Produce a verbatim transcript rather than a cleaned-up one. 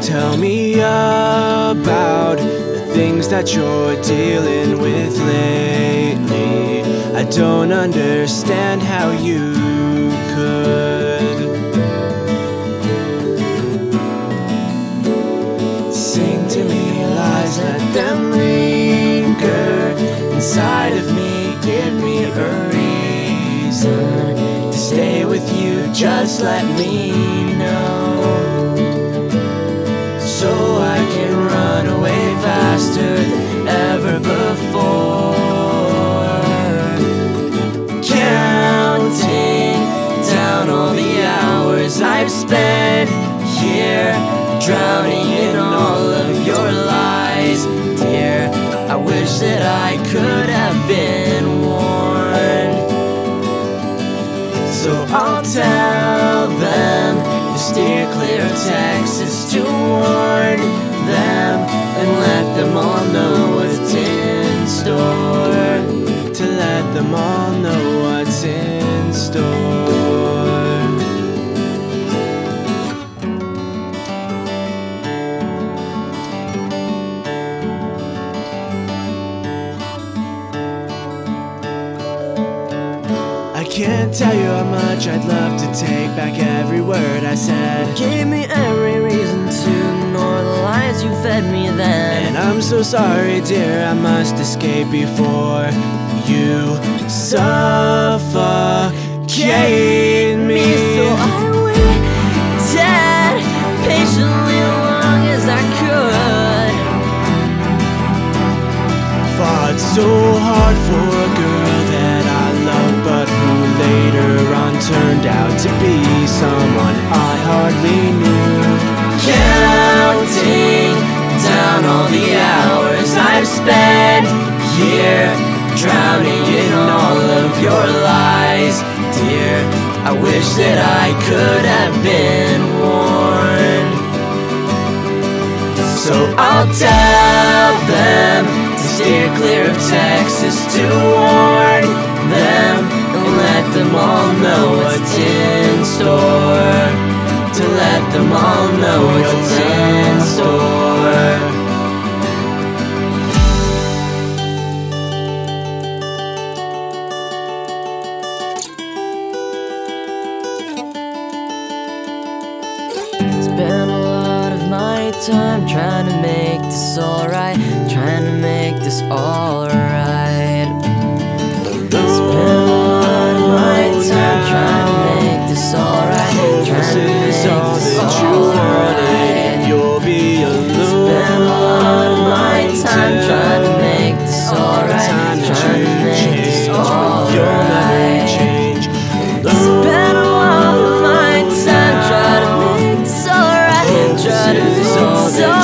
Tell me about the things that you're dealing with lately. I don't understand how you could sing to me lies, let them linger inside of me. Give me a reason to stay with you, just let me know, so I can run away faster than ever before. Counting down all the hours I've spent here, drowning in all of your lies, dear. I wish that I could have been warned, so I'll tell them to steer clear of Texas, to warn them and let them all know what's in store, to let them all know what's in store. I can't tell you how much I'd love to take back every word I said. You gave me every reason to ignore the lies you fed me then. And I'm so sorry, dear, I must escape before you suffocate me. So I waited patiently as long as I could. Fought so hard for a girl that I love, but who later on turned out to be someone I hardly knew. Counting down all the hours I've spent here, drowning in all of your lies, dear. I wish that I could have been warned, so I'll tell them to steer clear of Texas, to warn them and let them all know what's in store, to let them all know what's in store. Spent a lot of my time trying to make this alright, trying to make this alright. Spent a lot of my time trying to make this alright, trying to make this alright. You'll be alone. Spent a lot of my time trying to make this alright, trying to make this alright. Spent a lot of my time trying to make this alright, trying to make this alright.